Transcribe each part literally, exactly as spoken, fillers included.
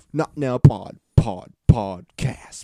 Not Now Pod, Pod, Podcast.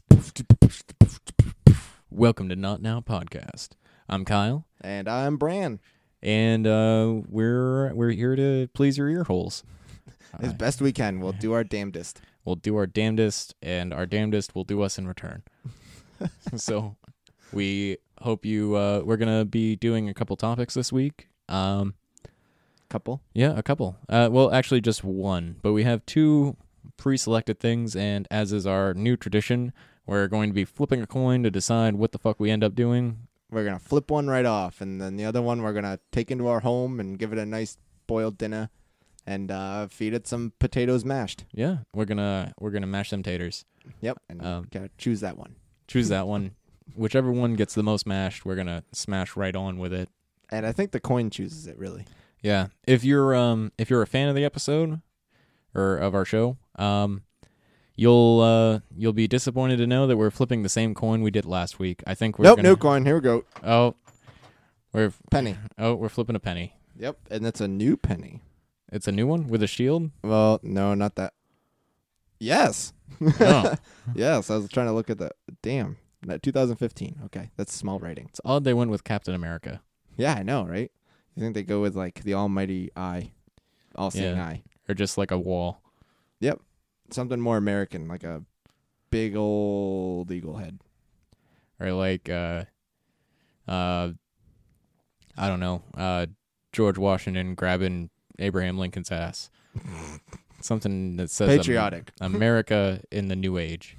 Welcome to Not Now Podcast. I'm Kyle, And I'm Bran. and uh, we're we're here to please your ear holes. As Uh, best we can, we'll do our damnedest. We'll do our damnedest, and our damnedest will do us in return. So, we hope you. Uh, we're gonna be doing a couple topics this week. Um, Couple. yeah, a couple. Uh, well, actually, just one. But we have two pre-selected things, and as is our new tradition, we're going to be flipping a coin to decide what the fuck we end up doing. We're going to flip one right off, and then the other one we're going to take into our home and give it a nice boiled dinner and uh, feed it some potatoes mashed. Yeah, we're gonna we're gonna mash them taters. Yep, and Um, gotta choose that one. Choose that one. Whichever one gets the most mashed, we're gonna smash right on with it. And I think the coin chooses it, really. Yeah. If you're um if you're a fan of the episode or of our show, um you'll uh you'll be disappointed to know that we're flipping the same coin we did last week. I think we're Nope, gonna, new coin. Here we go. Oh. We're Penny. Oh, we're flipping a penny. Yep, and it's a new penny. It's a new one with a shield? Well, no, not that. Yes. Oh. Yes, I was trying to look at the. Damn. That twenty fifteen. Okay, that's small writing. It's odd they went with Captain America. Yeah, I know, right? You think they go with like the almighty eye, all-seeing Yeah. eye. Or just like a wall. Yep. Something more American, like a big old eagle head. Or like uh uh I don't know, uh George Washington grabbing Abraham Lincoln's ass. Something that says Patriotic. Am- America in the new age.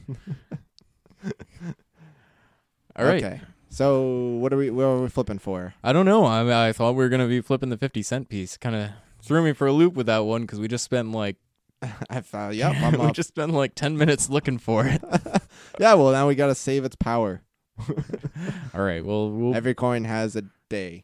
All right. Okay. So what are we? What are we flipping for? I don't know. I I thought we were gonna be flipping the fifty cent piece. Kind of threw me for a loop with that one because we just spent like I thought. Yep. I'm we up. just spent like ten minutes looking for it. Yeah. Well, now we got to save its power. All right. Well, we'll Every coin has a day.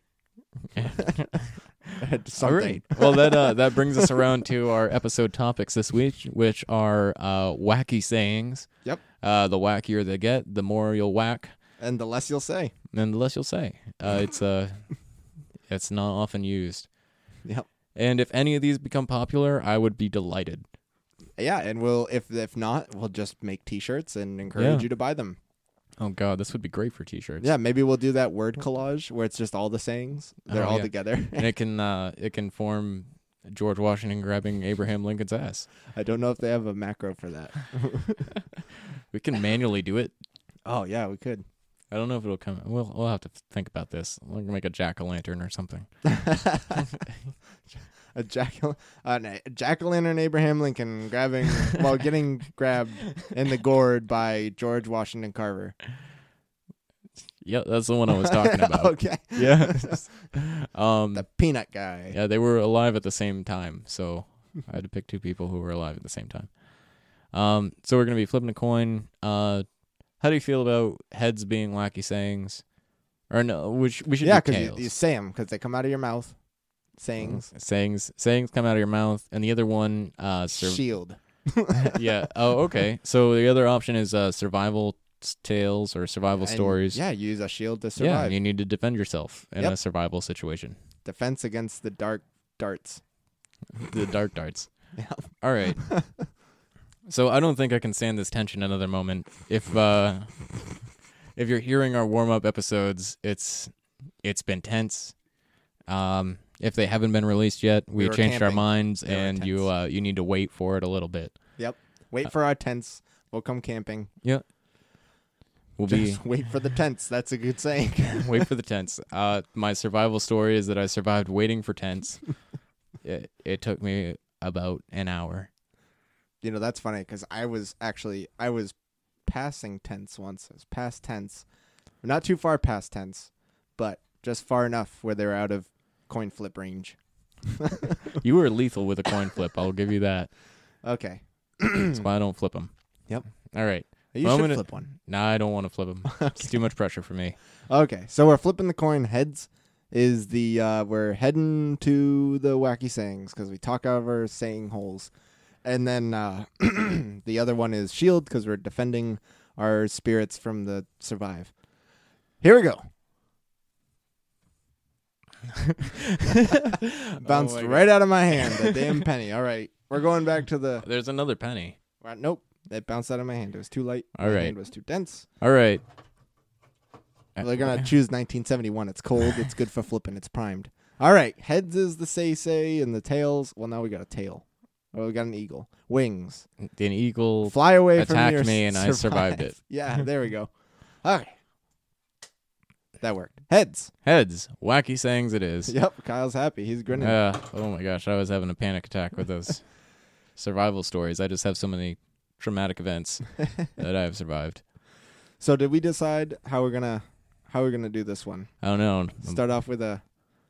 All Something. right. Well, that uh, that brings us around to our episode topics this week, which are uh, wacky sayings. Yep. Uh, the wackier they get, the more you'll whack, And the less you'll say. and the less you'll say. Uh, it's uh, it's not often used. Yep. And if any of these become popular, I would be delighted. Yeah, and we'll if if not, we'll just make T-shirts and encourage Yeah. you to buy them. Oh God, this would be great for T-shirts. Yeah, maybe we'll do that word collage where it's just all the sayings. They're Oh, all yeah. together. And it can uh, it can form George Washington grabbing Abraham Lincoln's ass. I don't know if they have a macro for that. We can manually do it. Oh yeah, we could. I don't know if it'll come. We'll we'll have to think about this. We'll make a jack o' lantern or something. a jack uh, a jack o' lantern Abraham Lincoln grabbing while getting grabbed in the gourd by George Washington Carver. Yeah, that's the one I was talking about. Okay. Yeah. um. The peanut guy. Yeah, they were alive at the same time, so I had to pick two people who were alive at the same time. Um. So we're gonna be flipping a coin. Uh, how do you feel about heads being wacky sayings? Or no, we sh- we should Yeah, do because you, tails. you say them because they come out of your mouth. Sayings. sayings sayings come out of your mouth, and the other one, uh, sur- Shield. yeah. Oh, okay. So the other option is uh, survival s- tales or survival And, stories. Yeah, you use a shield to Yeah, survive. you need to defend yourself in Yep. a survival situation. Defense against the dark darts. The dark darts. Yeah. All right. So I don't think I can stand this tension another moment. If uh, if you're hearing our warm up episodes, it's it's been tense. Um, if they haven't been released yet, we, We were changed our camping. minds, They were and you intense. uh, you need to wait for it a little bit. Yep. Wait for our tents. We'll come camping. Yeah. We'll be Just wait for the tents. That's a good saying. wait for the tents. Uh, my survival story is that I survived waiting for tents. it, it took me about an hour. You know, that's funny because I was actually, I was passing tents once. I was past tents. Not too far past tents, but just far enough where they were out of coin flip range. You were lethal with a coin flip. I'll give you that. Okay. That's why I don't flip them. Yep. All right. You Well, I'm should gonna- flip one. Nah, I don't want to flip them. It's too much pressure for me. Okay. So we're flipping the coin. Heads is the, uh, we're heading to the wacky sayings because we talk out of our saying holes. And then uh, the other one is shield because we're defending our spirits from the survive. Here we go. Bounced Oh my right out of my hand, the damn penny. All right. We're going back to the... There's another penny. Well, nope. It bounced out of my hand. It was too light. All my right. hand was too dense. All right. They're going to choose nineteen seventy-one. It's cold. It's good for flipping. It's primed. All right. Heads is the say-say, and the tails. Well, now we got a tail. Oh, we got an eagle. Wings. An eagle Fly away from attacked me, or me and I survive. survived it. Yeah, there we go. Okay. That worked. Heads. Heads. Wacky sayings it is. Yep. Kyle's happy. He's grinning. Uh, oh my gosh, I was having a panic attack with those survival stories. I just have so many traumatic events that I have survived. So did we decide how we're gonna how we're gonna do this one? I don't know. Start off with a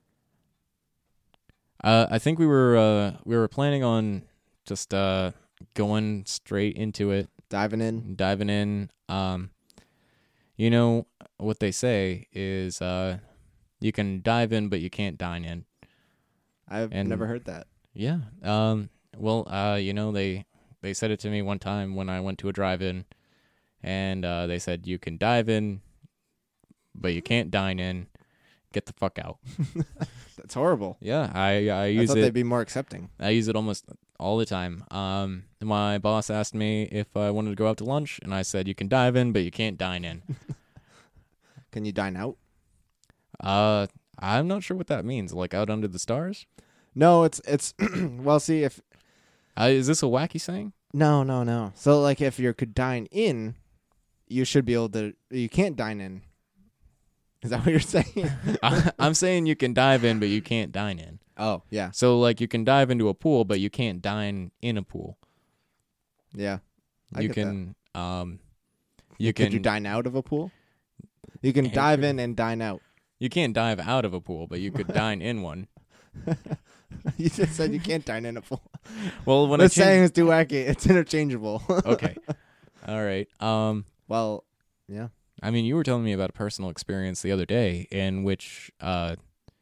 Uh, I think we were uh, we were planning on just uh, going straight into it, diving in. diving in. Um, you know what they say is uh, you can dive in, but you can't dine in. I've And- never heard that. Yeah. Um. Well, uh, you know they they said it to me one time when I went to a drive-in, and uh, they said you can dive in, but you can't dine in. Get the fuck out. That's horrible. Yeah, I I I use thought it. they'd be more accepting. I use it almost all the time. Um, my boss asked me if I wanted to go out to lunch, and I said you can dive in, but you can't dine in. Can you dine out? uh, I'm not sure what that means. Like out under the stars? No, it's it's well. See if Uh, is this a wacky saying? no, no, no. So like if you could dine in, you should be able to. You can't dine in. Is that what you're saying? I, I'm saying you can dive in, but you can't dine in. Oh yeah, So like you can dive into a pool, but you can't dine in a pool. yeah. I you get can um, you can Could you dine out of a pool? You can And- dive in and dine out. you can't dive out of a pool, but you could dine in one. You just said you can't dine in a pool. Well, when The I saying changed, is too wacky. It's interchangeable. okay, all right. Um. Well, yeah. I mean, you were telling me about a personal experience the other day in which uh,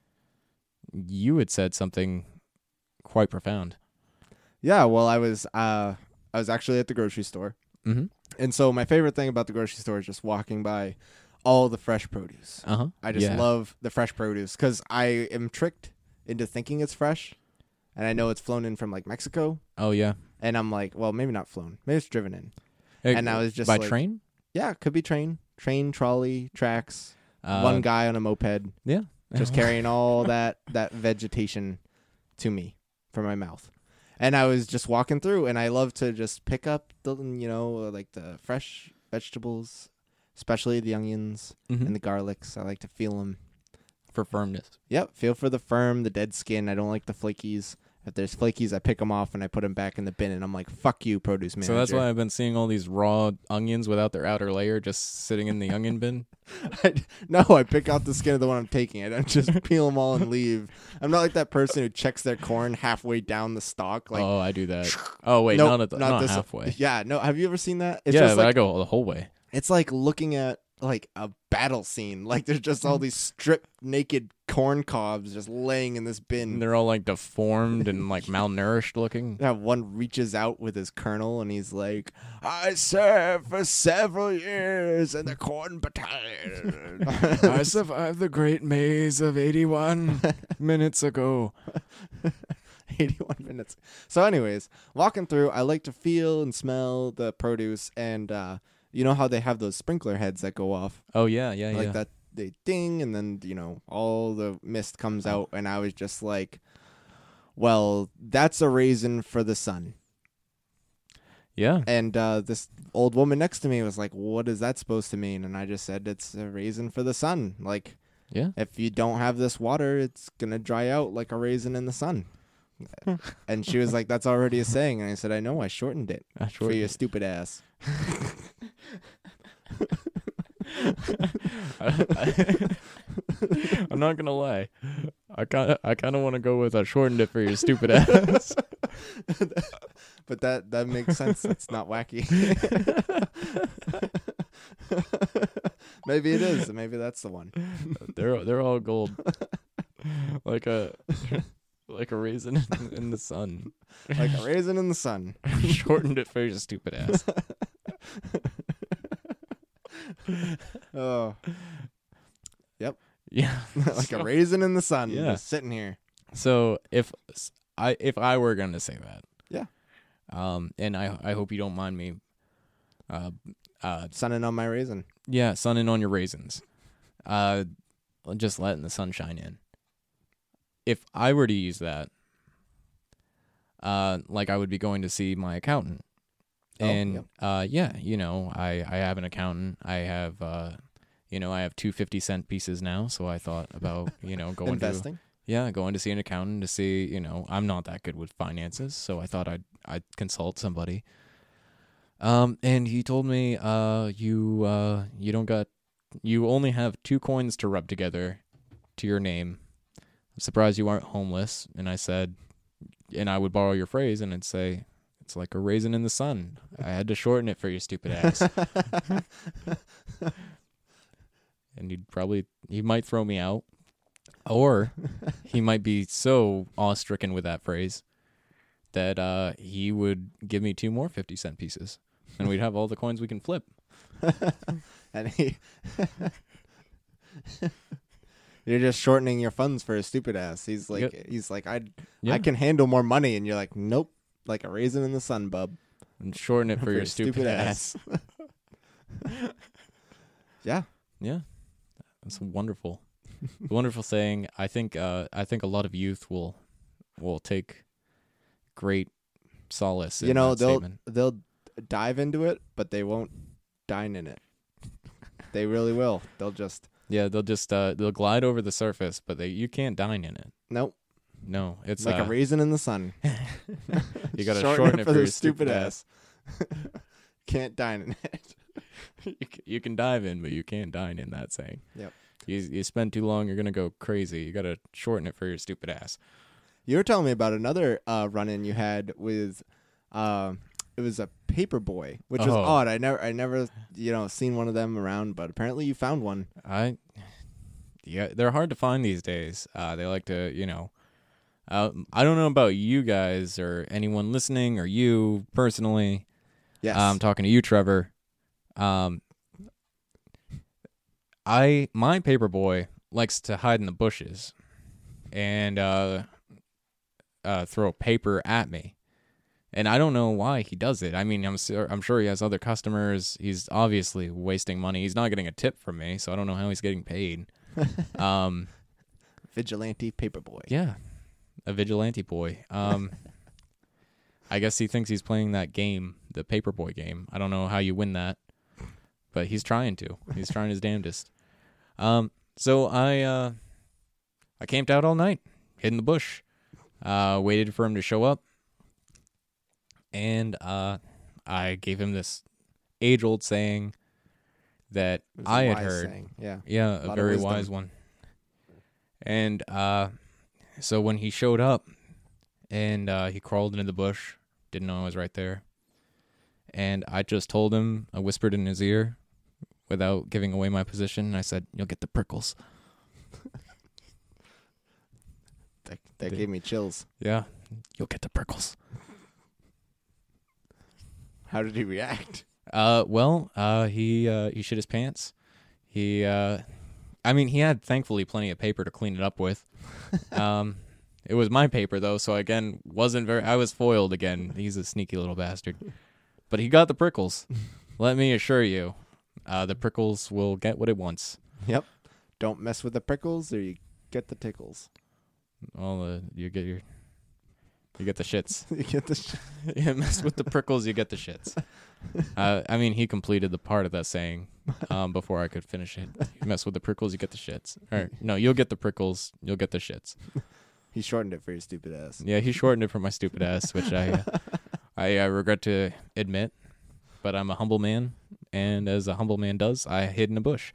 you had said something quite profound. Yeah, well, I was uh, I was actually at the grocery store, Mm-hmm. and so my favorite thing about the grocery store is just walking by all the fresh produce. Uh huh. I just yeah. love the fresh produce because I am tricked into thinking it's fresh, and I know it's flown in from like Mexico, Oh yeah. and I'm like, well, maybe not flown, maybe it's driven in. Uh, And I was just by like- train. Yeah, it could be train, train, trolley, tracks. Uh, One guy on a moped Yeah. just carrying all that that vegetation to me from my mouth. And I was just walking through, and I love to just pick up the, you know, like the fresh vegetables, especially the onions Mhm. and the garlics. I like to feel them. for firmness. Yep, feel for the firm, the dead skin. I don't like the flakies. If there's flakies, I pick them off and I put them back in the bin, and I'm like, fuck you, produce manager. So that's why I've been seeing all these raw onions without their outer layer just sitting in the onion bin. I, no, I pick out the skin of the one I'm taking. I don't just peel them all and leave. I'm not like that person who checks their corn halfway down the stalk. Like, oh, I do that. Oh wait, nope, not at the, not, this. halfway. Yeah, no. Have you ever seen that? It's yeah, just but like, I go the whole way. it's like looking at like a battle scene. Like there's just all these stripped naked corn cobs just laying in this bin. And they're all like deformed and like malnourished looking. Yeah, one reaches out with his kernel and he's like, I served for several years in the corn battalion. I survived the Great Maze of eighty-one minutes ago. eighty-one minutes. So anyways, walking through, I like to feel and smell the produce, and uh, you know how they have those sprinkler heads that go off? Oh yeah, yeah, like yeah. that they ding, and then, you know, all the mist comes Oh. out, and I was just like, well, that's a raisin for the sun. Yeah. And uh, this old woman next to me was like, what is that supposed to mean? And I just said, it's a raisin for the sun. Like, Yeah. if you don't have this water, it's going to dry out like a raisin in the sun. And she was like, that's already a saying. And I said, I know, I shortened it I for shortened your it. stupid ass. I'm not gonna lie. I kind of, I kind of want to go with I shortened it for your stupid ass. But that, that makes sense. It's not wacky. Maybe it is. Maybe that's the one. they're they're all gold, like a like a raisin in, in the sun. Like a raisin in the sun. Shortened it for your stupid ass. Oh, Yeah, like So- a raisin in the sun. Yeah. Just sitting here. So if I if I were gonna say that, Yeah. Um, and I I hope you don't mind me. Uh, uh, Sunning on my raisin. yeah, sunning on your raisins. Uh, just letting the sunshine in. If I were to use that, uh, like I would be going to see my accountant. Oh, And yep. uh, yeah, you know, I, I have an accountant. I have, uh, you know, I have two fifty cent pieces now. So I thought about, you know, going Investing. to, yeah, going to see an accountant to see, you know, I'm not that good with finances. So I thought I'd, I'd consult somebody. Um, and he told me, uh, you, uh, you don't got, you only have two coins to rub together to your name. I'm surprised you aren't homeless. And I said, and I would borrow your phrase and I'd say, it's like a raisin in the sun. I had to shorten it for your stupid ass. And he'd probably, he might throw me out. Or he might be so awe-stricken with that phrase that uh, he would give me two more fifty cent pieces. And we'd have all the coins we can flip. And he, you're just shortening your funds for his stupid ass. He's like, Yep. he's like, I, Yeah. I can handle more money, and you're like, nope, like a raisin in the sun, bub. And shorten it for, your stupid, ass. Yeah, Yeah. That's wonderful. Wonderful saying. I think uh, I think a lot of youth will will take great solace in you know that they'll statement. they'll dive into it, but they won't dine in it. They really will. They'll just Yeah, they'll just uh, they'll glide over the surface, but they you can't dine in it. nope. No, it's Like uh, a raisin in the sun. you got to Shorten shorten it it for for their your stupid ass. Can't dine in it. you, can, you can dive in, but you can't dine in that saying. Yep. You you spend too long, you're gonna go crazy. You got to shorten it for your stupid ass. You were telling me about another uh, run-in you had with, uh, it was a paper boy, which was Oh. odd. I never, I never, you know, seen one of them around, but apparently you found one. I, yeah, they're hard to find these days. Uh, they like to, you know, uh, I don't know about you guys or anyone listening or you personally. Yes. I'm talking to you, Trevor. Um, I my paper boy likes to hide in the bushes and uh, uh, throw paper at me, and I don't know why he does it. I mean, I'm sure I'm sure he has other customers. He's obviously wasting money. He's not getting a tip from me, so I don't know how he's getting paid. um, Vigilante paper boy. yeah, a vigilante boy. Um, I guess he thinks he's playing that game, the Paperboy game. I don't know how you win that, but he's trying to. He's trying his damnedest. Um, so I uh, I camped out all night, hid in the bush, uh, waited for him to show up, and uh, I gave him this age-old saying that It was a I had wise heard. saying. Yeah. Yeah, lot a of very wisdom. wise one. And uh, so when he showed up and uh, he crawled into the bush, didn't know I was right there. And I just told him, I whispered in his ear without giving away my position. I said, you'll get the prickles. That, that Did- gave me chills. Yeah, you'll get the prickles. How did he react? Uh, well, uh, he uh, he shit his pants. He, uh, I mean, he had thankfully plenty of paper to clean it up with. Um, it was my paper though, so again, wasn't very. I was foiled again. He's a sneaky little bastard, but he got the prickles. Let me assure you, uh, the prickles will get what it wants. Yep. Don't mess with the prickles or you get the tickles. All the you get your, you get the shits. You get the sh- You mess with the prickles, you get the shits. Uh, I mean, he completed the part of that saying um, before I could finish it. You mess with the prickles, you get the shits. Or no, you'll get the prickles, you'll get the shits. He shortened it for your stupid ass. Yeah, he shortened it for my stupid ass, which I, uh, I, I regret to admit. But I'm a humble man, and as a humble man does, I hid in a bush.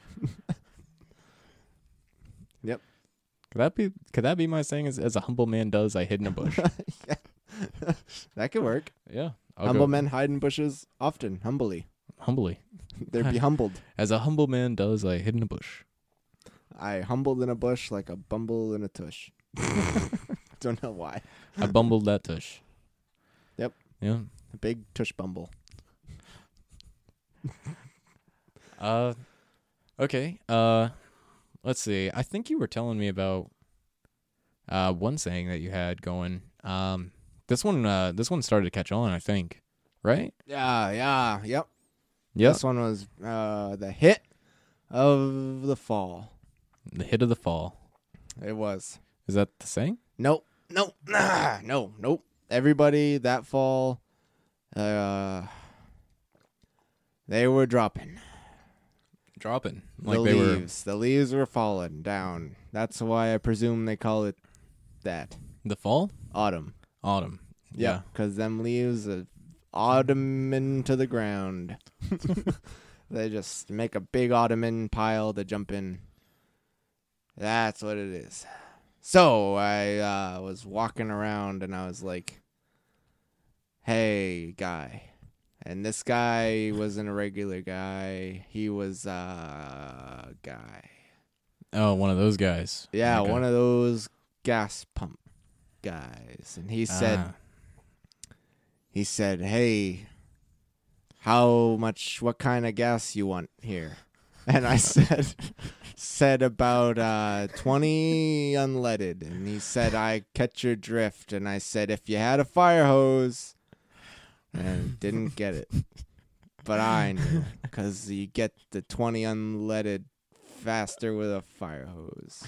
Yep. Could that be? Could that be my saying? As, as a humble man does, I hid in a bush. That could work. Yeah, I'll Humble go men hide in bushes often, humbly. humbly. They'd be humbled. As a humble man does, I hid in a bush. I humbled in a bush like a bumble in a tush. Don't know why. I bumbled that tush. Yep. Yeah. A big tush bumble. Uh, okay. Uh, let's see. I think you were telling me about uh one saying that you had going. Um, This one, uh, this one started to catch on, I think. Right? Yeah, yeah, yep. Yep. This one was uh, the hit of the fall. The hit of the fall. It was. Is that the saying? Nope, nope, nah, no, nope. Everybody that fall, uh, they were dropping. Dropping. Like the they leaves. The leaves were falling down. That's why I presume they call it that. were the fall? Autumn. Autumn. Yeah. Because them leaves are autumn into the ground. They just make a big ottoman pile to jump in. That's what it is. So I uh, was walking around and I was like, hey, guy. And this guy wasn't a regular guy. He was a guy. Oh, one of those guys. Yeah, Okay. one of those gas pump guys. And he said, Ah. he said, hey, how much, what kind of gas you want here? And I said, said about uh, twenty unleaded. And he said, I catch your drift. And I said, if you had a fire hose, and didn't get it. But I knew, because you get the twenty unleaded faster with a fire hose.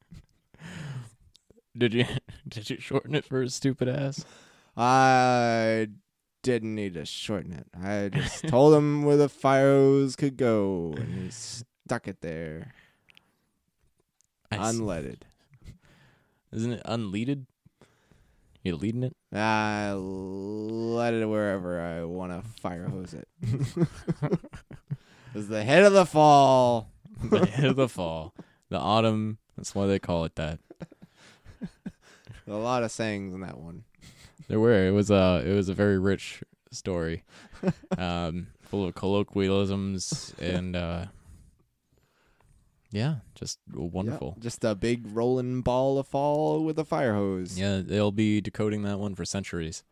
Did you did you shorten it for his stupid ass? I didn't need to shorten it. I just told him where the fire hose could go, and he stuck it there. I s- Unleaded. Isn't it unleaded? You leading it? I let it wherever I want to fire hose it. It was the head of the fall. The hit of the fall. The autumn. That's why they call it that. A lot of sayings in that one. There were. It was a it was a very rich story. Um, full of colloquialisms and uh yeah, just wonderful. Yep, just a big rolling ball of fall with a fire hose. Yeah, they'll be decoding that one for centuries.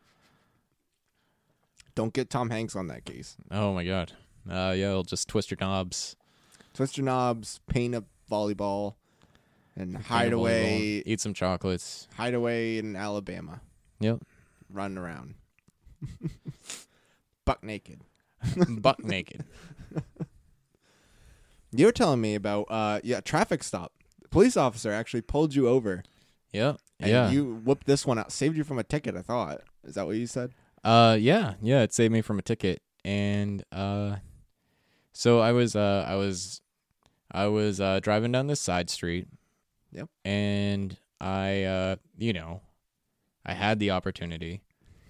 Don't get Tom Hanks on that case. Oh my god. Uh yeah, it'll just twist your knobs. Twist your knobs, paint a volleyball, and paint a hide away. volleyball, Eat some chocolates. Hide away in Alabama. Yep. Run around. Buck naked. Buck naked. You were telling me about uh yeah, traffic stop. The police officer actually pulled you over. Yep. And yeah. you whipped this one out. Saved you from a ticket, I thought. Is that what you said? Uh yeah, yeah, it saved me from a ticket. And uh so I was uh I was I was uh driving down this side street. Yep. And I uh you know, I had the opportunity.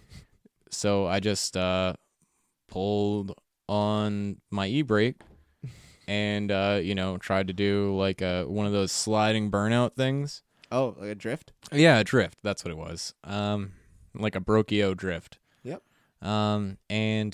So I just uh pulled on my e-brake and uh you know, tried to do like a one of those sliding burnout things. Oh, like a drift? Yeah, a drift. That's what it was. Um, like a brachio drift. Yep. Um, and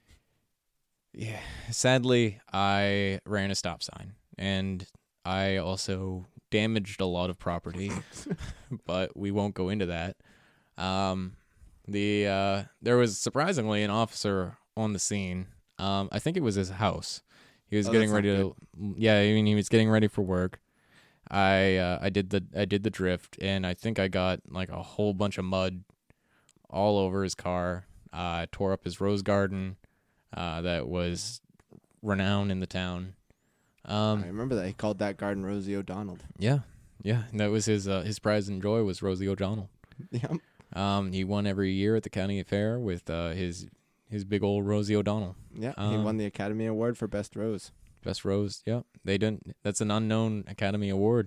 yeah, sadly, I ran a stop sign, and I also damaged a lot of property, but we won't go into that. Um, the uh, there was surprisingly an officer on the scene. Um, I think it was his house. He was Oh, getting that's ready not to. Yeah, I mean, he was getting ready for work. I uh, I did the I did the drift, and I think I got like a whole bunch of mud all over his car. I uh, tore up his rose garden uh, that was renowned in the town. Um, I remember that. He called that garden Rosie O'Donnell. yeah, yeah, and that was his uh, his pride and joy was Rosie O'Donnell. Yep. Um, he won every year at the county fair with uh, his his big old Rosie O'Donnell. Yeah, he Um, won the Academy Award for Best Rose. Best rose. Yep. They didn't. That's an unknown Academy Award,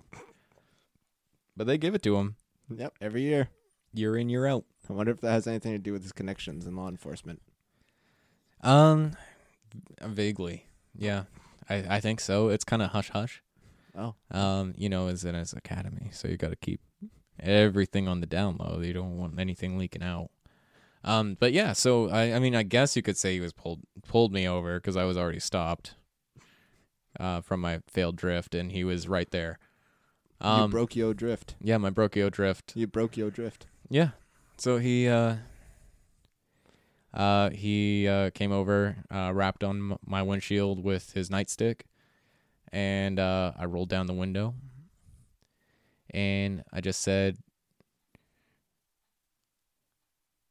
but they give it to him Yep, every year. year in year out. I wonder if that has anything to do with his connections in law enforcement. Um, vaguely, yeah. I, I think so. It's kind of hush hush. Oh. Um, you know, as in his academy, so you got to keep everything on the down low. You don't want anything leaking out. Um, but yeah. So I, I mean, I guess you could say he was pulled pulled me over because I was already stopped. Uh, from my failed drift, and he was right there. Um, you broke yo drift. yeah, my brachio drift. You broke yo drift. Yeah. So he uh uh he uh came over, uh rapped on m- my windshield with his nightstick, and uh I rolled down the window and I just said,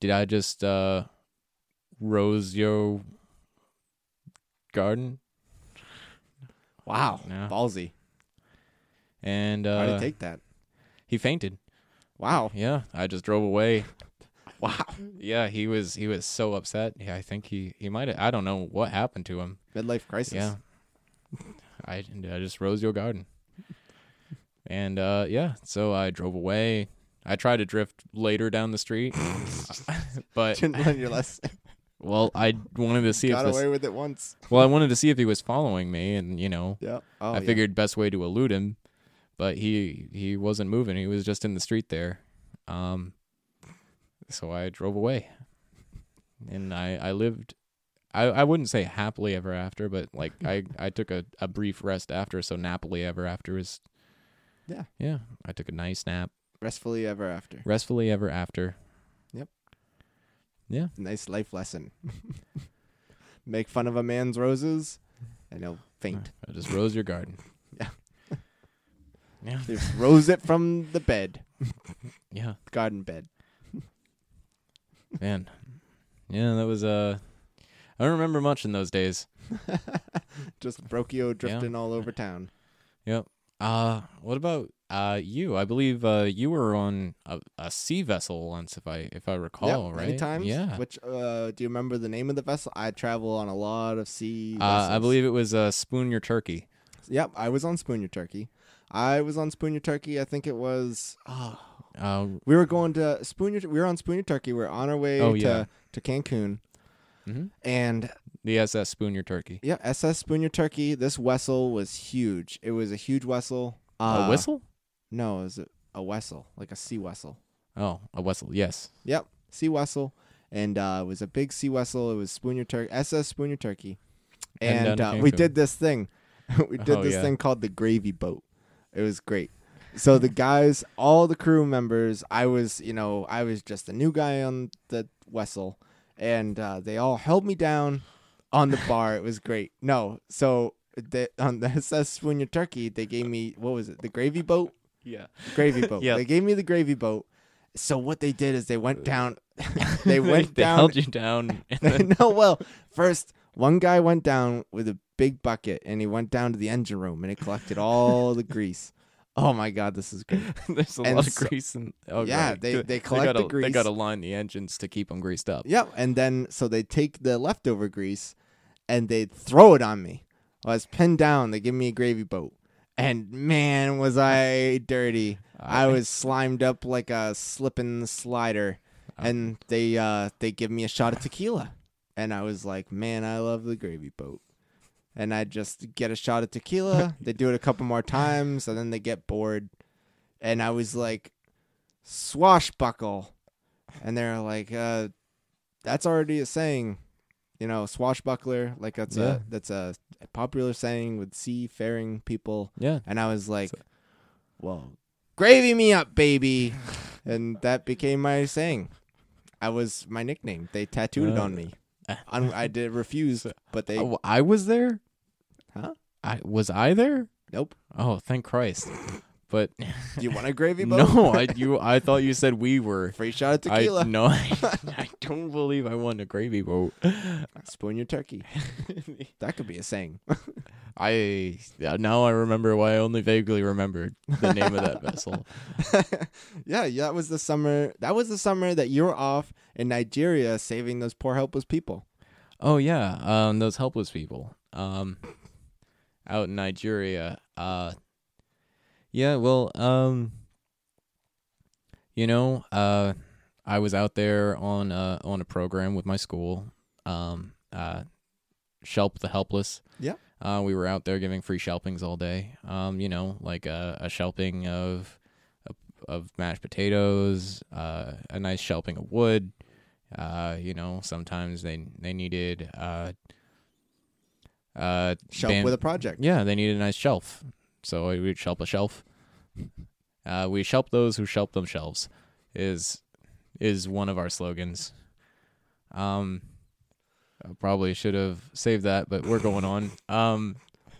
did I just uh, rose your garden? Wow, Yeah. ballsy. And How did uh, he take that? he fainted. Wow, Yeah, I just drove away. wow. Yeah, he was he was so upset. Yeah, I think he he might have. I don't know what happened to him. Midlife crisis. Yeah, I I just rose your garden. And uh, yeah, so I drove away. I tried to drift later down the street, but Didn't learn your lesson. well, I wanted to see Got if this, away with it once. well, I wanted to see if he was following me, and you know, Yeah. Oh, I yeah. figured best way to elude him, but he he wasn't moving. He was just in the street there. Um, so I drove away, and I I lived. I, I wouldn't say happily ever after, but like I, I took a, a brief rest after, so nappily ever after is. Yeah. Yeah, I took a nice nap. Restfully ever after. Restfully ever after. Yep. Yeah. Nice life lesson. Make fun of a man's roses, and he'll faint. I just rose your garden. Yeah. Yeah. Just rose it from the bed, Yeah. garden bed. Man. Yeah, that was uh I don't remember much in those days. Just brachio drifting all over town. Yep. Uh what about uh you? I believe uh you were on a, a sea vessel once if I if I recall, Yep, right? many times. Yeah. Which uh, do you remember the name of the vessel? I travel on a lot of sea. Uh, I vessels. believe it was uh Spoon Your Turkey. Yep, I was on Spoon Your Turkey. I was on Spoon Your Turkey. I think it was. Oh, Uh we were going to Spoon Your. We were on Spoon Your Turkey. We were on our way Oh, to yeah. to Cancun, mhm. and The S S Spoon Your Turkey. yeah, S S Spoon Your Turkey. This vessel was huge. It was a huge vessel. Uh, a whistle? No, it was a, a vessel, like a sea vessel. Oh, a whistle. Yes. Yep, sea vessel, and uh, it was a big sea vessel. It was Spoon Your Turkey, S S Spoon Your Turkey, Heading and down to uh, we Cancun. did this thing. we did Oh, this yeah. thing called the gravy boat. It was great. So the guys, all the crew members, I was, you know, I was just a new guy on the vessel, and uh, they all held me down on the bar. It was great. No, so the, on the S S Spoon Your Turkey, they gave me, what was it, the gravy boat? Yeah. Gravy boat. Yep. They gave me the gravy boat. So what they did is they went down. they went they down. held you down. And then, no, well, first one guy went down with a big bucket, and he went down to the engine room, and he collected all the grease. Oh my God, this is great. there's a And lot of so- grease. In, oh, Yeah, right. they- they collect gotta, the grease. They got to line the engines to keep them greased up. Yep. And then so they take the leftover grease, and they throw it on me. I was pinned down. They give me a gravy boat, and man, was I dirty. I was slimed up like a slipping slider, and they uh they give me a shot of tequila, and I was like, man, I love the gravy boat. And I just get a shot of tequila. They do it a couple more times, and then they get bored. And I was like, swashbuckle. And they're like, uh, that's already a saying. You know, swashbuckler. Like that's Yeah. a that's a popular saying with seafaring people. Yeah. And I was like, well, gravy me up, baby. And that became my saying. I was my nickname. They tattooed it Uh, on me. I'm, I did refuse, but they Oh, I was there. Huh? I was I there? nope. Oh, thank Christ. But Do you want a gravy boat? no, I you I thought you said we were. Free shot of I tequila. no, I, I don't believe I won a gravy boat. Spoon your turkey. That could be a saying. I yeah, now I remember why I only vaguely remembered the name of that vessel. yeah, yeah, that was the summer. That was the summer that you were off in Nigeria saving those poor helpless people. Oh yeah, um, those helpless people, um, out in Nigeria. Uh, yeah, well, um, you know, uh, I was out there on uh on a program with my school, um, uh, Shelp the Helpless. Yeah. Uh, we were out there giving free shelpings all day. Um, you know, like a, a shelping of of mashed potatoes, uh, a nice shelping of wood. Uh, you know, sometimes they they needed uh, uh, Shelp bam- with a project. yeah, they needed a nice shelf, so we would shelp a shelf. Uh, we shelp those who shelp themselves, is is one of our slogans. Um, I probably should have saved that, but we're going on. Um,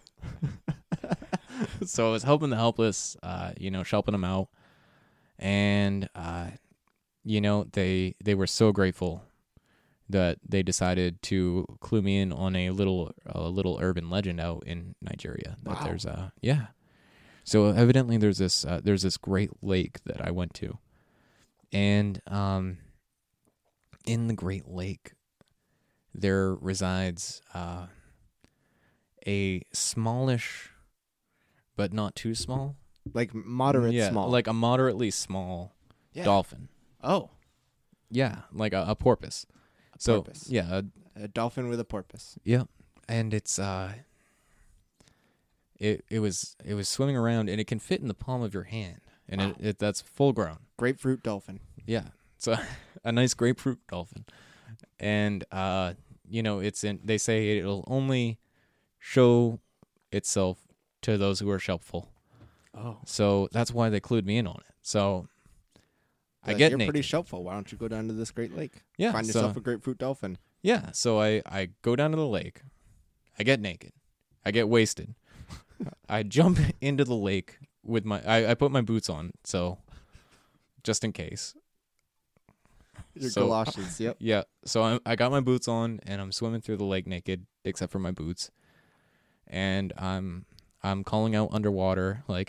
so I was helping the helpless, uh, you know, shelping them out, and uh, you know, they they were so grateful that they decided to clue me in on a little a little urban legend out in Nigeria. That Wow. there's a yeah. So evidently there's this uh, there's this great lake that I went to, and um, in the Great Lake, there resides uh, a smallish, but not too small, Like moderate yeah, small. like a moderately small yeah. dolphin. Oh, Yeah, like a, a porpoise. so porpoise. yeah, a, a dolphin with a porpoise. yeah, and it's uh, it it was it was swimming around, and it can fit in the palm of your hand, and Wow. it, it that's full grown. Grapefruit dolphin. Yeah, so a nice grapefruit dolphin, and uh, you know, it's in. They say it'll only show itself to those who are shelpful. Oh, So that's why they clued me in on it. So I Like, get you're naked. pretty shelpful. Why don't you go down to this Great Lake? yeah, Find so, yourself a grapefruit dolphin. yeah. So I I go down to the lake. I get naked. I get wasted. I jump into the lake with my. I, I put my boots on, so just in case. Your So- galoshes. Yep. Yeah, so I I got my boots on and I'm swimming through the lake naked, except for my boots, and I'm I'm calling out underwater like,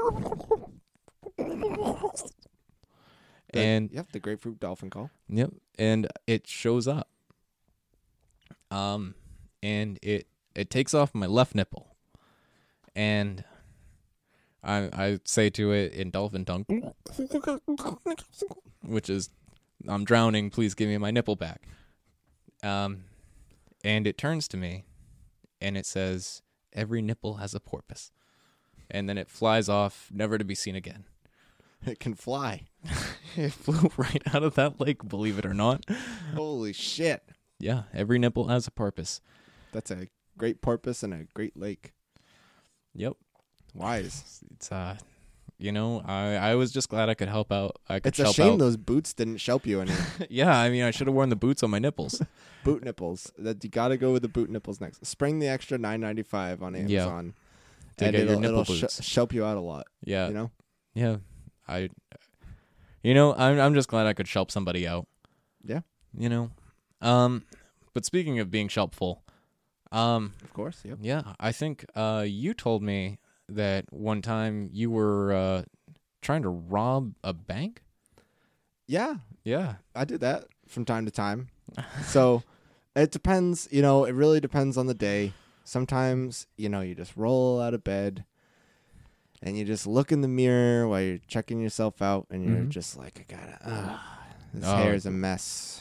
The- and yep, the grapefruit dolphin call. yep, and it shows up, um, and it it takes off my left nipple, and I I say to it in dolphin tongue, which is, I'm drowning, please give me my nipple back. Um, and it turns to me, and it says, every nipple has a porpoise. And then it flies off, never to be seen again. It can fly. It flew right out of that lake, believe it or not. Holy shit. Yeah, every nipple has a porpoise. That's a great porpoise and a great lake. Yep. Wise. It's, uh, you know, I, I was just glad I could help out. I could It's a help shame out. those boots didn't shelp you any. Yeah, I mean, I should have worn the boots on my nipples. Boot nipples. That you got to go with the boot nipples next. Spring the extra nine ninety-five on Yeah. Amazon. To and get your it'll, nipple it'll sh- boots. shelp you out a lot. Yeah. You know? Yeah. I, you know, I'm I'm just glad I could help somebody out. Yeah. You know, um, but speaking of being helpful, um, Of course. Yep. yeah, I think uh, you told me that one time you were uh trying to rob a bank. Yeah. Yeah. I do that from time to time. So it depends, you know, it really depends on the day. Sometimes, you know, you just roll out of bed and you just look in the mirror while you're checking yourself out and you're Mhm. just like, I gotta, uh, this Oh. hair's a mess.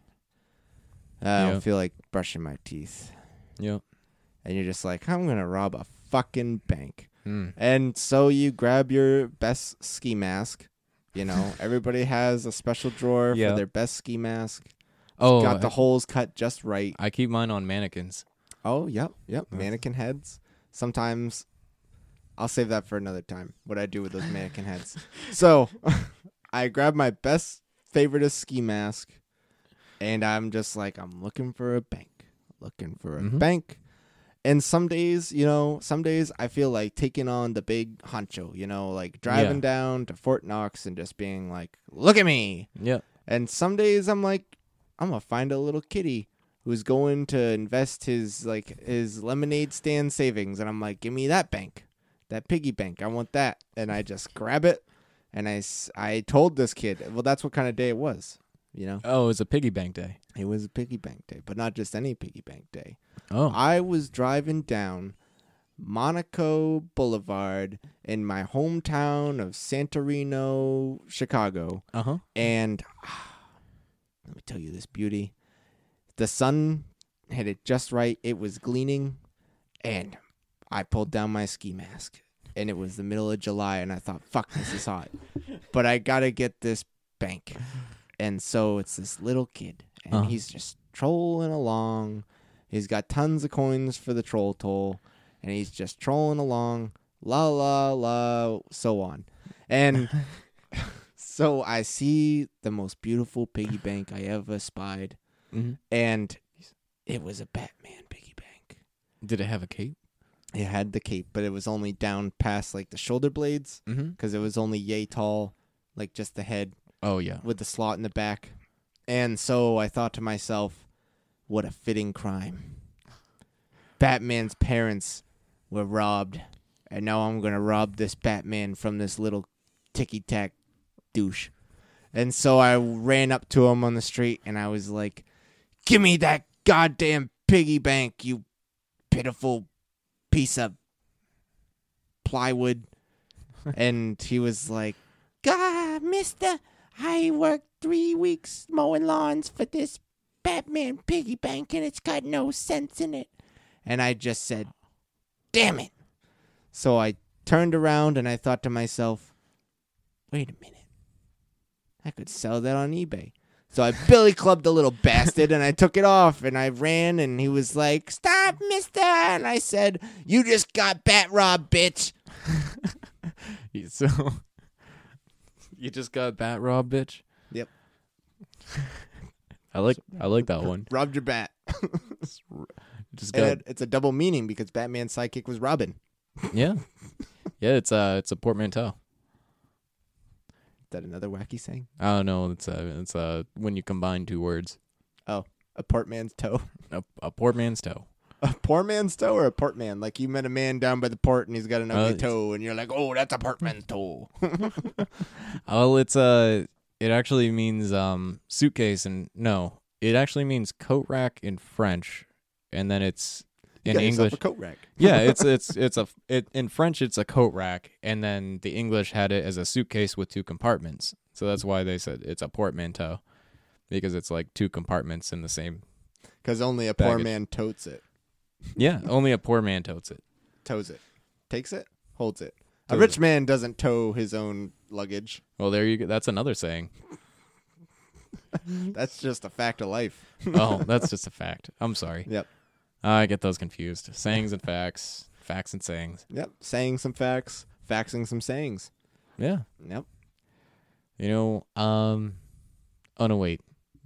I don't Yeah. feel like brushing my teeth. Yep. And you're just like, I'm gonna rob a fucking bank. Mm. And so you grab your best ski mask. You know, everybody has a special drawer Yeah. for their best ski mask. Oh, Got the I, holes cut just right. I keep mine on mannequins. Oh, yep, yep. Nice. Mannequin heads. Sometimes I'll save that for another time. What I do with those mannequin heads. So I grab my best favorite ski mask, and I'm just like, I'm looking for a bank, looking for a Mhm. bank. And some days, you know, some days I feel like taking on the big honcho, you know, like driving Yeah. down to Fort Knox and just being like, look at me. Yep. And some days I'm like, I'm gonna find a little kitty who's going to invest his like his lemonade stand savings, and I'm like, give me that bank, that piggy bank. I want that, and I just grab it, and I, s- I told this kid, well, that's what kind of day it was, you know. Oh, it was a piggy bank day. It was a piggy bank day, but not just any piggy bank day. Oh. I was driving down Monaco Boulevard in my hometown of Santorino, Chicago. Uh huh. And let me tell you this beauty. The sun hit it just right. It was gleaming. And I pulled down my ski mask. And it was the middle of July. And I thought, fuck, this is hot. But I got to get this bank. And so it's this little kid. And Uh-huh. he's just trolling along. He's got tons of coins for the troll toll. And he's just trolling along. La, la, la, so on. And so I see the most beautiful piggy bank I ever spied. Mm-hmm. And it was a Batman piggy bank. Did it have a cape? It had the cape, but it was only down past like the shoulder blades Mm-hmm. because it was only yay tall, like just the head. Oh, yeah. with the slot in the back. And so I thought to myself, what a fitting crime. Batman's parents were robbed, and now I'm going to rob this Batman from this little ticky-tack douche. And so I ran up to him on the street, and I was like, give me that goddamn piggy bank, you pitiful piece of plywood. And he was like, God, mister, I worked three weeks mowing lawns for this Batman piggy bank, and it's got no sense in it. And I just said, damn it. So I turned around, and I thought to myself, wait a minute. I could sell that on eBay. So I billy clubbed the little bastard, and I took it off, and I ran, and he was like, stop, mister. And I said, you just got bat robbed, bitch. So, you just got bat robbed, bitch? Yep. I like I like that one. Robbed your bat. Just And got, it, it's a double meaning because Batman's sidekick was Robin. yeah. Yeah, it's uh it's a portmanteau. Is that another wacky saying? I don't know, it's uh it's uh when you combine two words. Oh, a portman's toe. A, a portman's toe. A poor man's toe or a portman? Like you met a man down by the port and he's got an ugly Uh, toe and you're like, oh, that's a portman's toe. Oh, it's uh it actually means um suitcase, and no, it actually means coat rack in French, and then it's You in got yourself English. a coat rack. Yeah, it's it's it's a it in French it's a coat rack, and then the English had it as a suitcase with two compartments. So that's why they said it's a portmanteau, because it's like two compartments in the same. Because only a poor Baggage. man totes it. Yeah, only a poor man totes it. Toes it. Takes it. Holds it. A Toes rich it. man doesn't tow his own luggage. Well, there you go. That's another saying. That's just a fact of life. Oh, that's just a fact. I'm sorry. Yep. I get those confused. Sayings and facts, facts and sayings. Yep. Saying some facts, faxing some sayings. Yeah. Yep. You know, um, oh no, wait.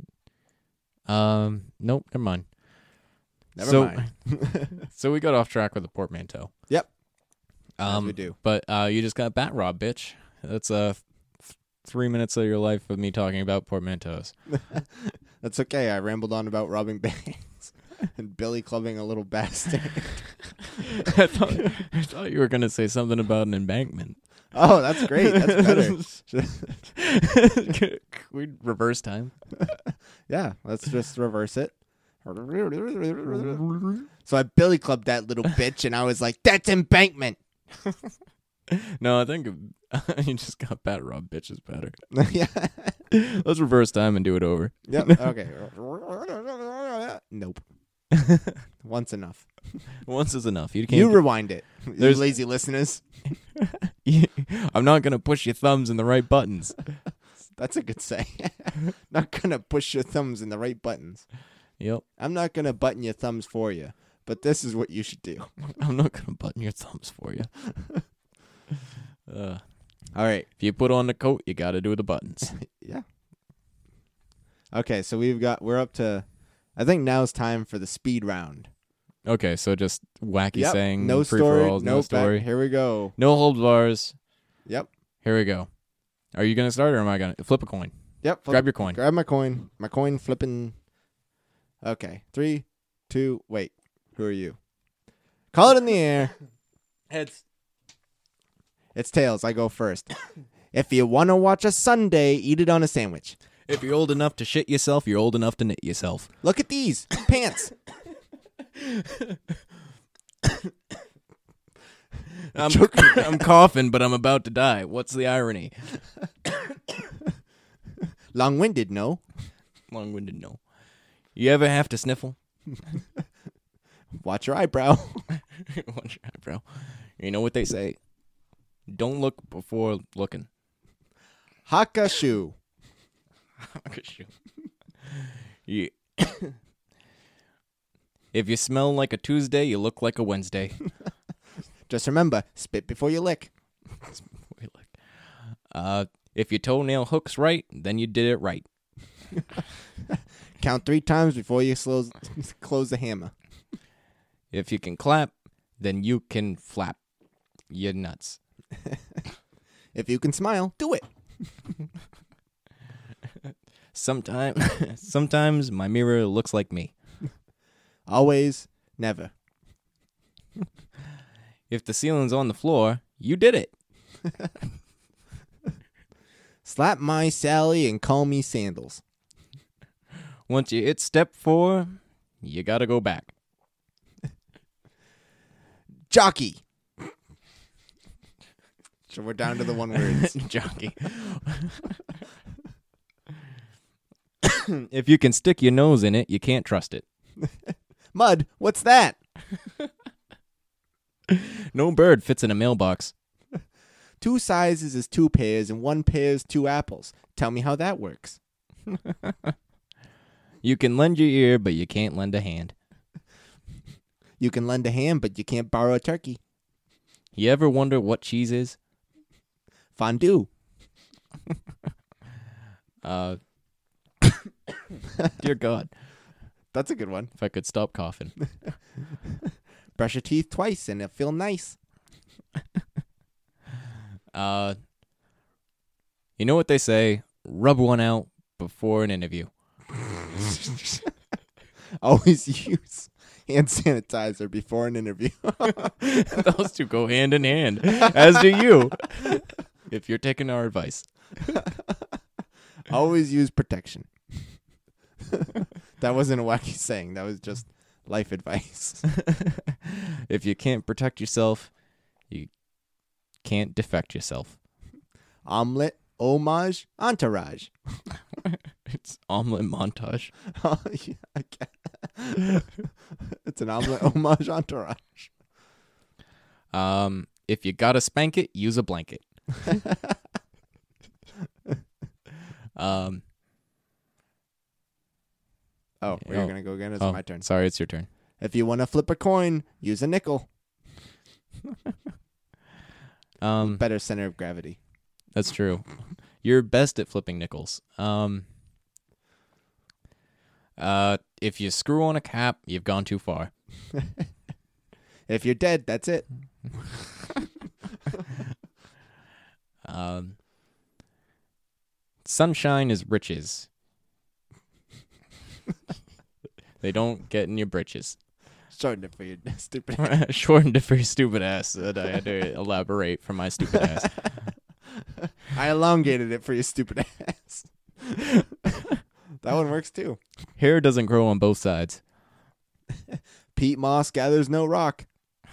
Um, nope, never mind. Never so, mind. So we got off track with the portmanteau. Yep. Um, As we do. But uh, you just got bat robbed, bitch. That's uh, th- three minutes of your life of me talking about portmanteaus. That's okay. I rambled on about robbing banks and Billy clubbing a little bastard. I thought I thought you were gonna say something about an embankment. Oh, that's great. That's better. Can we reverse time? Yeah, let's just reverse it. So I billy clubbed that little bitch, and I was like, "That's embankment." No, I think you just got bat robbed, bitch is better. Yeah. Let's reverse time and do it over. Yep. Okay. Nope. Once enough. Once is enough. You can't. You rewind it. You There's- lazy listeners. I'm not gonna push your thumbs in the right buttons. That's a good say. Not gonna push your thumbs in the right buttons. Yep. I'm not gonna button your thumbs for you, but this is what you should do. I'm not gonna button your thumbs for you. uh, All right. if you put on the coat, you gotta do the buttons. Yeah. Okay, so we've got we're up to I think now's time for the speed round. Okay, so just wacky Yep. saying, No free story, for alls, no no fact. story, Here we go. no hold bars. Yep. Here we go. Are you gonna start or am I gonna flip a coin? Yep. Flip, Grab your coin. grab my coin. My coin flipping. Okay. Three, two, wait. Who are you? Call it in the air. Heads. It's tails. I go first. If you want to watch a Sunday, eat it on a sandwich. If you're old enough to shit yourself, you're old enough to knit yourself. Look at these pants. I'm, I'm coughing, but I'm about to die. What's the irony? Long-winded, no? Long-winded, no. You ever have to sniffle? Watch your eyebrow. Watch your eyebrow. You know what they say? Don't look before looking. Haka shoe. You- if you smell like a Tuesday, you look like a Wednesday. Just remember, spit before you lick. Uh, if your toenail hooks right, then you did it right. Count three times before you close, close the hammer. If you can clap, then you can flap. You nuts. If you can smile, do it. Sometime, sometimes my mirror looks like me. Always, never. If the ceiling's on the floor, you did it. Slap my Sally and call me Sandals. Once you hit step four, you gotta go back. Jockey. So we're down to the one words. Jockey. If you can stick your nose in it, you can't trust it. Mud, what's that? No bird fits in a mailbox. Two sizes is two pears and one pair is two apples. Tell me how that works. You can lend your ear, but you can't lend a hand. You can lend a hand, but you can't borrow a turkey. You ever wonder what cheese is? Fondue. Uh, dear God, That's a good one. if I could stop coughing. Brush your teeth twice and it'll feel nice. Uh, you know what they say? Rub one out before an interview. Always use hand sanitizer before an interview. Those two go hand in hand, as do you, if you're taking our advice. Always use protection. That wasn't a wacky saying. That was just life advice. If you can't protect yourself, you can't defect yourself. Omelet, homage, entourage. It's omelet montage. Oh, yeah, I get- It's an omelet homage entourage. Um, if you gotta spank it, use a blanket. um. Oh, we're Oh. going to go again? It's oh, my turn. Sorry, it's your turn. If you want to flip a coin, use a nickel. Um, Better center of gravity. that's true. You're best at flipping nickels. Um. Uh, if you screw on a cap, you've gone too far. If you're dead, that's it. Um, sunshine is riches. They don't get in your britches. Shorten it for your stupid ass. Shortened it for your stupid ass. That I had to elaborate for my stupid ass. I elongated it for your stupid ass. That one works too. Hair doesn't grow on both sides. Pete Moss gathers no rock.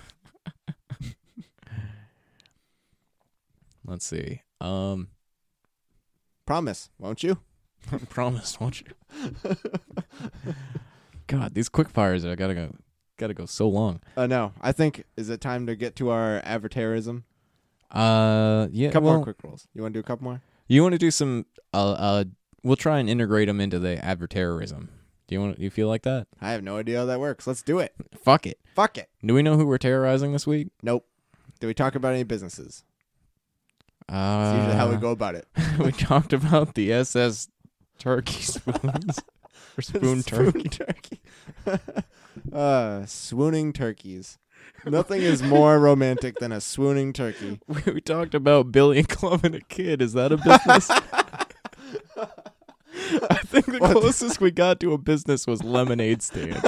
Let's see. Um, Promise, won't you? promise, won't you? God, these quick fires are gotta go, gotta go so long. Oh, no. I think, is it time to get to our advertairism? Uh, yeah. A couple well, more quick rolls. You want to do a couple more? You want to do some? Uh, uh, we'll try and integrate them into the advertairism. Do you want? You feel like that? I have no idea how that works. Let's do it. Fuck it. Fuck it. Do we know who we're terrorizing this week? Nope. Did we talk about any businesses? Uh, That's usually how we go about it. We talked about the S S Turkey spoons. Or spoon turkey. turkey. uh, swooning turkeys. Nothing is more romantic than a swooning turkey. We, we talked about Billy clubbing a kid. Is that a business? I think the What? closest we got to a business was lemonade stand.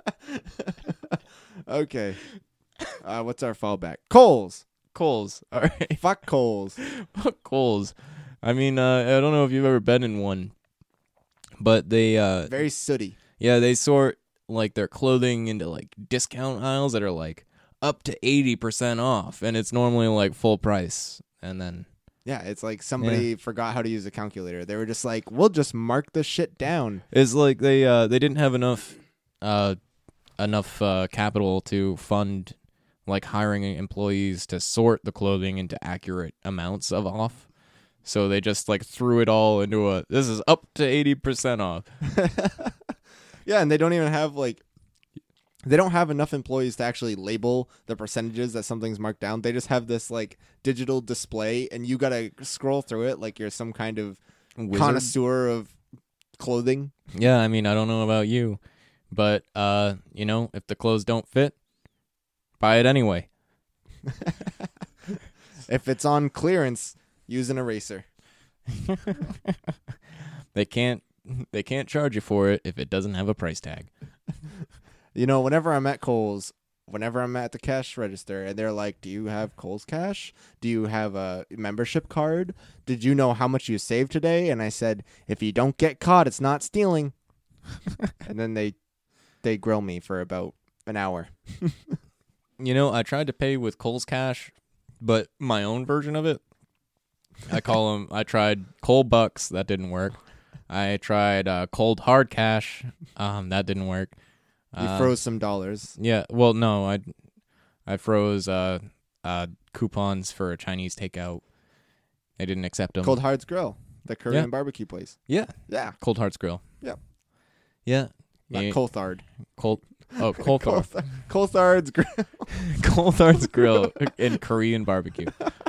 Okay. Uh, what's our fallback? Coles. Coles. All right. Fuck Coles. Fuck Coles. I mean, uh, I don't know if you've ever been in one, but they, uh, Very sooty. yeah, they sort like their clothing into like discount aisles that are like up to eighty percent off, and it's normally like full price. And then, Yeah, it's like somebody forgot how to use a calculator. They were just like, we'll just mark the shit down. it's like they uh they didn't have enough uh enough uh capital to fund like hiring employees to sort the clothing into accurate amounts of off. So they just like threw it all into a this is up to eighty percent off. Yeah, and they don't even have like they don't have enough employees to actually label the percentages that something's marked down. They just have this like digital display and you got to scroll through it like you're some kind of Wizard? connoisseur of clothing. Yeah, I mean, I don't know about you, but uh, you know, if the clothes don't fit, buy it anyway. If it's on clearance, use an eraser. They can't they can't charge you for it if it doesn't have a price tag. You know, whenever I'm at Kohl's, whenever I'm at the cash register and they're like, do you have Kohl's Cash? Do you have a membership card? Did you know how much you saved today? And I said, if you don't get caught, it's not stealing. And then they they grill me for about an hour. You know, I tried to pay with Kohl's Cash, but my own version of it. I call them, I tried Cold Bucks. That didn't work. I tried uh, Cold Hard Cash. Um, that didn't work. You Uh, froze some dollars. Yeah, well, no, I, I froze uh, uh, coupons for a Chinese takeout. They didn't accept them. Cold Hard's Grill, the Korean Yeah. barbecue place. Yeah, Yeah. Cold Hearts Grill. Yeah. Yeah. Not Yeah. Coulthard. Cold. Oh, Cold Cold Coulthard's Grill. Coulthard's Grill in Korean barbecue.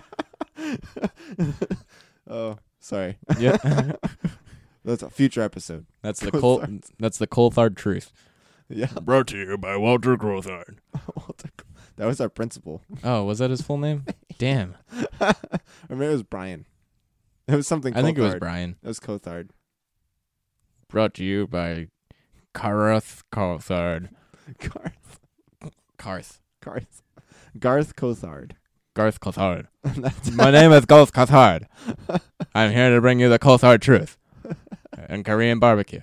Oh, sorry. Yeah, That's a future episode. that's the Col- That's the Coulthard truth. Yeah. Brought to you by Walter Coulthard. That was our principal. Oh, was that his full name? Damn, Or maybe it was Brian. It was something I think it was Coulthard. Brian. It was Coulthard. Brought to you by Garth Coulthard. Garth. Garth. Garth. Garth Coulthard. Garth Coulthard. That's My name is Garth Coulthard. I'm here to bring you the Coulthard truth and Korean barbecue.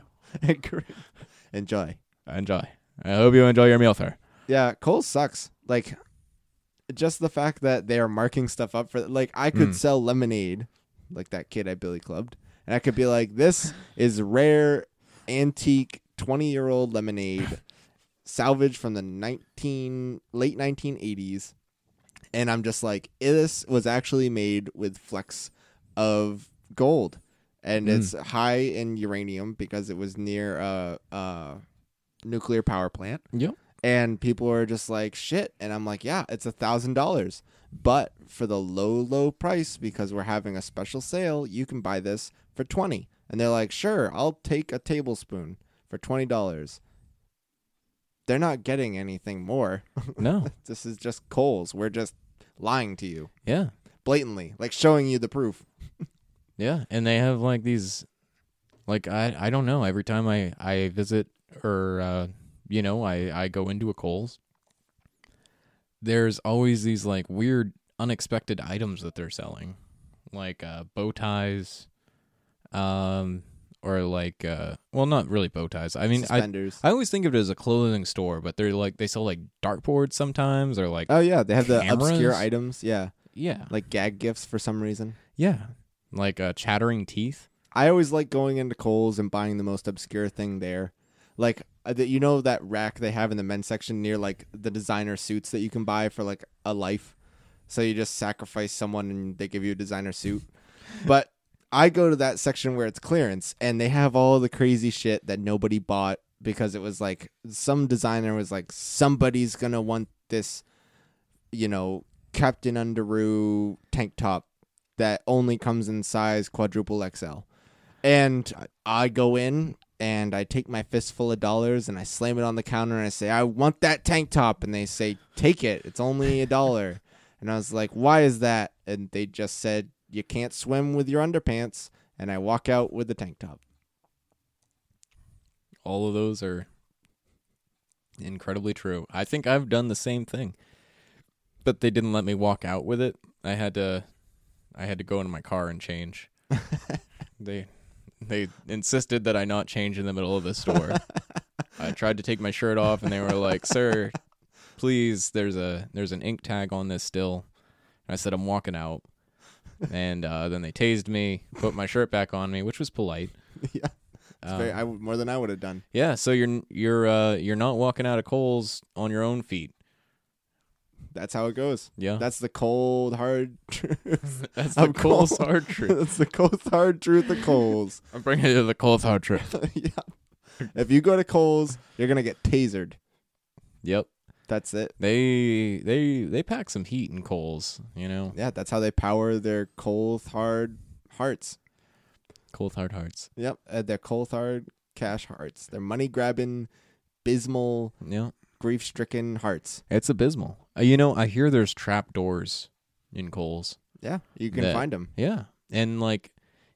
Enjoy. Enjoy. I hope you enjoy your meal, sir. Yeah, Kohl's sucks. Like, just the fact that they are marking stuff up for, like, I could Mm. sell lemonade, like that kid I Billy Clubbed, and I could be like, this is rare, antique, twenty-year-old lemonade, salvaged from the nineteen late nineteen eighties, and I'm just like, this was actually made with flecks of gold, and Mm. it's high in uranium because it was near a, a nuclear power plant. Yep. And people are just like, shit. And I'm like, yeah, it's a thousand dollars. But for the low, low price, because we're having a special sale, you can buy this for twenty. And they're like, sure, I'll take a tablespoon for twenty dollars. They're not getting anything more. No. This is just Kohl's. We're just lying to you Yeah. blatantly, like showing you the proof. Yeah. And they have like these, like, I, I don't know. Every time I, I visit or, uh, you know, I, I go into a Kohl's, there's always these like weird, unexpected items that they're selling, like uh, bow ties, um, or like, uh, well, not really bow ties. I mean, I, Suspenders. I always think of it as a clothing store, but they're like, they sell like dartboards sometimes, or like, Oh, yeah. They have the cameras? obscure items. Yeah. yeah, Like gag gifts for some reason. yeah, like uh, chattering teeth. I always like going into Kohl's and buying the most obscure thing there. Like, uh, the, you know that rack they have in the men's section near, like, the designer suits that you can buy for, like, a life? So you just sacrifice someone and they give you a designer suit. But I go to that section where it's clearance, and they have all the crazy shit that nobody bought because it was, like, some designer was like, somebody's going to want this, you know, Captain Underoos tank top that only comes in size quadruple X L. And I go in and I take my fistful of dollars and I slam it on the counter and I say, I want that tank top. And they say, take it. It's only a dollar. And I was like, why is that? And they just said, you can't swim with your underpants. And I walk out with the tank top. All of those are incredibly true. I think I've done the same thing, but they didn't let me walk out with it. I had to, I had to go into my car and change. they, they insisted that I not change in the middle of the store. I tried to take my shirt off, and they were like, "Sir, please, there's a there's an ink tag on this still." And I said, "I'm walking out." And uh, then they tased me, put my shirt back on me, which was polite. Yeah, it's Um, very, I, would- more than I would have done. Yeah, so you're you're uh, you're not walking out of Kohl's on your own feet. That's how it goes. Yeah, That's the cold, hard truth. that's the of Kohl's Kohl's. hard truth. That's the cold, hard truth of Kohl's. I'm bringing you to the Kohl's hard truth. Yeah. If you go to Kohl's, you're going to get tasered. Yep, That's it. they they they pack some heat in Kohl's. You know, Yeah, that's how they power their cold, hard hearts. Kohl's hard hearts. Yep, uh, their cold, hard cash hearts. Their money-grabbing, abysmal, Yeah, grief-stricken hearts. it's abysmal. Uh, you know, I hear there's trap doors in Kohl's. Yeah, you can That- find them. Yeah, and like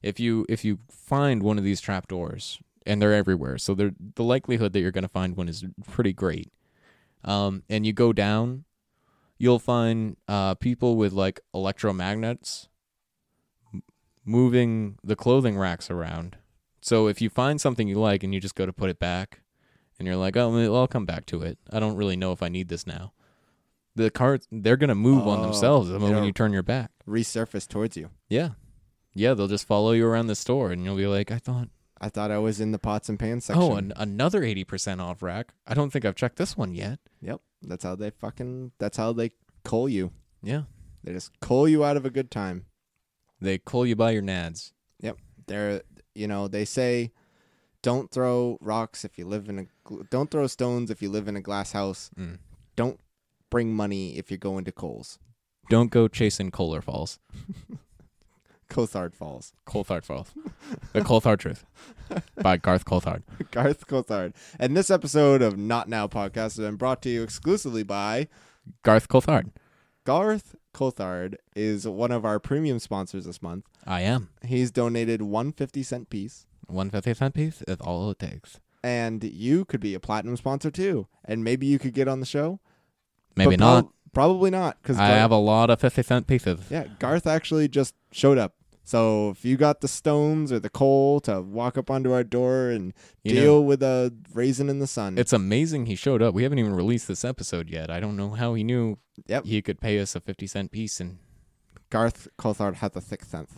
if you if you find one of these trapdoors, and they're everywhere, so they're, the likelihood that you're going to find one is pretty great. Um, and you go down, you'll find uh, people with like electromagnets m- moving the clothing racks around. So if you find something you like and you just go to put it back, and you're like, oh, well, I'll come back to it. I don't really know if I need this now. The carts, they're going to move on Oh, themselves the moment it'll you turn your back. Resurface towards you. Yeah. Yeah, they'll just follow you around the store, and you'll be like, I thought, I thought I was in the pots and pans section. oh, an- another eighty percent off rack. I don't think I've checked this one yet. Yep. That's how they fucking, that's how they coal you. Yeah. They just coal you out of a good time. They call you by your nads. Yep. They're, you know, they say, don't throw rocks if you live in a, gl- don't throw stones if you live in a glass house. Mm. Don't bring money if you go into coals. Don't go chasing Kohler Falls. Cothard Falls. Coulthard Falls. The Coulthard Truth. By Garth Coulthard. Garth Cothard. And this episode of Not Now Podcast has been brought to you exclusively by Garth Coulthard. Garth Cothard is one of our premium sponsors this month. I am. He's donated one fifty cent piece. One fifty cent piece is all it takes. And you could be a platinum sponsor too. And maybe you could get on the show. Maybe But not. prob- probably not. Because I have a lot of fifty cent pieces. yeah, Garth actually just showed up. So if you got the stones or the coal to walk up onto our door and You deal know, with a raisin in the sun. it's amazing he showed up. We haven't even released this episode yet. I don't know how he knew Yep. he could pay us a fifty cent piece. And Garth Cothard has a sixth sense.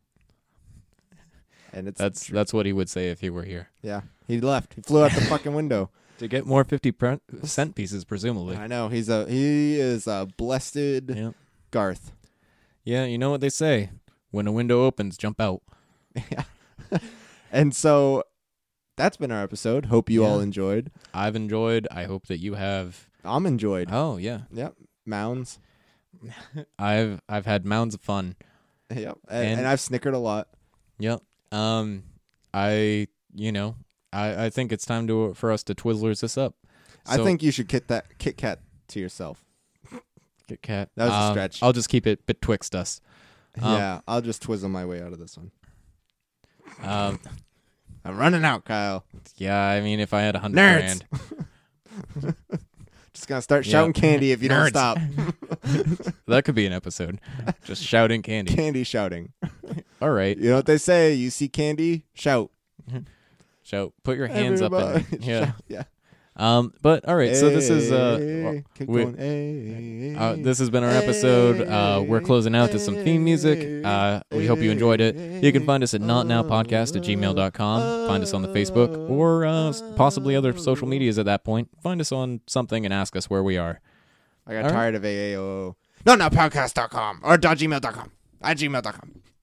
And it's that's that's what he would say if he were here. yeah. He left. He flew out the fucking window. To get more fifty cent pieces, presumably. I know. He's a he is a blessed Yeah. Garth. Yeah, you know what they say. When a window opens, jump out. Yeah. And so that's been our episode. Hope you Yeah. all enjoyed. I've enjoyed. I hope that you have. I'm enjoyed. Oh, yeah. Yep. Mounds. I've I've had mounds of fun. Yep. And, And- and I've snickered a lot. Yep. Um, I, you know, I, I think it's time to for us to Twizzlers this up. I So- think you should kit that Kit Kat to yourself. Kit Kat. That was a Um, stretch. I'll just keep it betwixt us. Um, yeah, I'll just twizzle my way out of this one. Um, I'm running out, Kyle. yeah, I mean, if I had a hundred Nerds. grand, Just gonna start Yeah. shouting candy if you don't Nerds. stop. that could be an episode. Just shouting candy. Candy shouting. All right. You know what they say? You see candy, shout. Shout. Put your hands up. Everybody And, yeah. shout. Yeah. Um. But all right. So this is uh. Hey, keep we- going. Hey, Uh, this has been our episode. Uh, we're closing out to some theme music. Uh, we hope you enjoyed it. You can find us at notnowpodcast at gmail dot com. Find us on the Facebook or uh, possibly other social medias at that point. Find us on something and ask us where we are. I got All right. tired of A A O O. No, no, podcast dot com or dot gmail dot com. At gmail dot com.